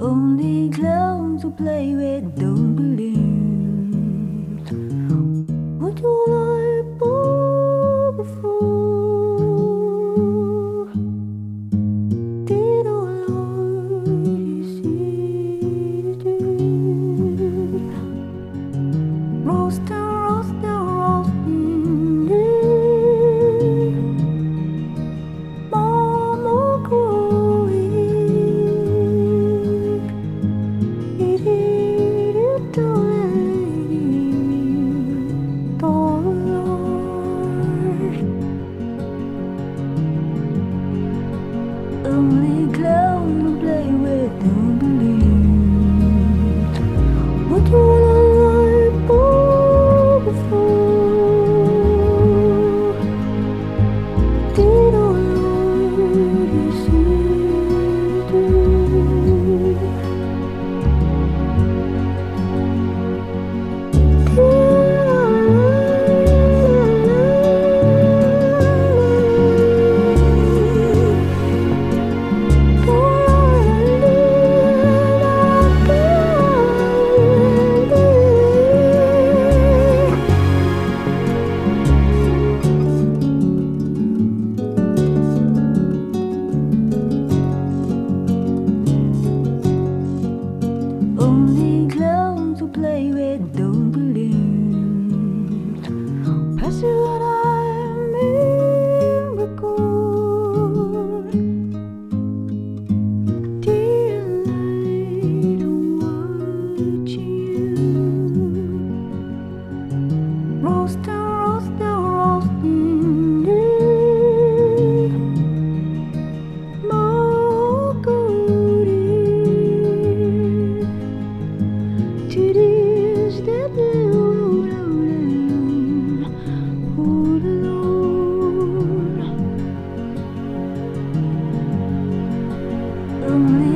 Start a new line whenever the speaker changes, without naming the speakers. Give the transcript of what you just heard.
Only clowns who play with don't believe. What you like before? Did all you see the truth? Roasting, roasting, roasting, Mama growing. It is only clown to play with, don't believe. What you wanna like before? Did all you see the truth? Only clowns who play with don't believe. Pass it what I'm in record. Dear light, I'm watching you. Roasting, roasting, roasting, more goody. It is that Lord, oh Lord, only